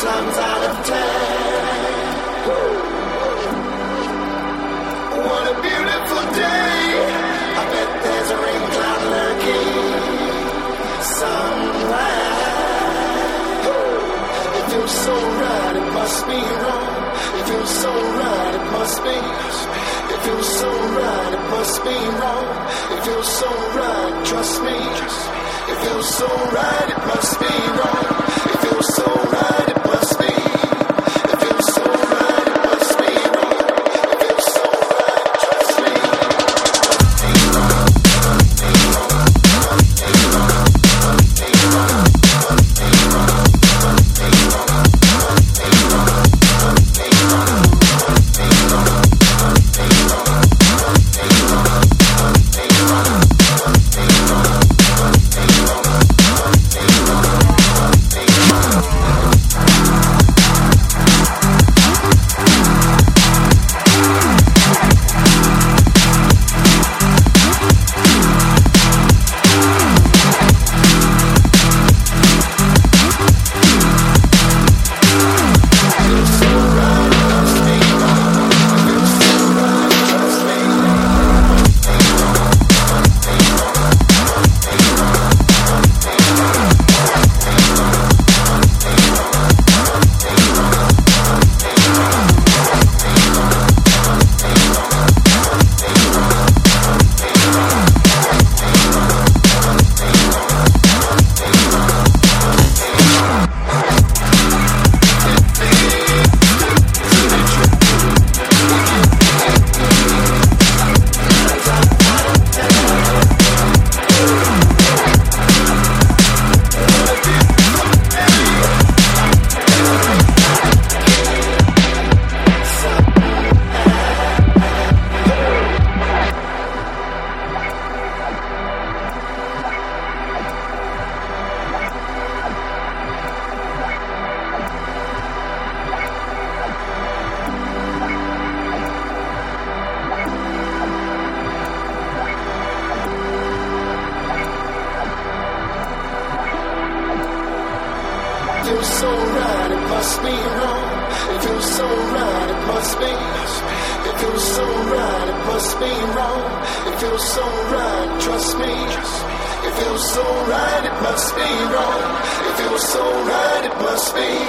times out of 10. What a beautiful day. I bet there's a rain cloud lurking somewhere. It feels so right, it must be wrong. It feels so right, it must be. It feels so right, it must be wrong. It feels so right, trust me. It feels so right, it must be wrong. It feels so right, it must be. It feels so right, it must be wrong. It feels so right, trust me. It feels so right, it must be wrong. It feels so right, it must be. It feels so right, it must be wrong. It feels so right, trust me. It feels so right, it must be wrong. It feels so right, it must be.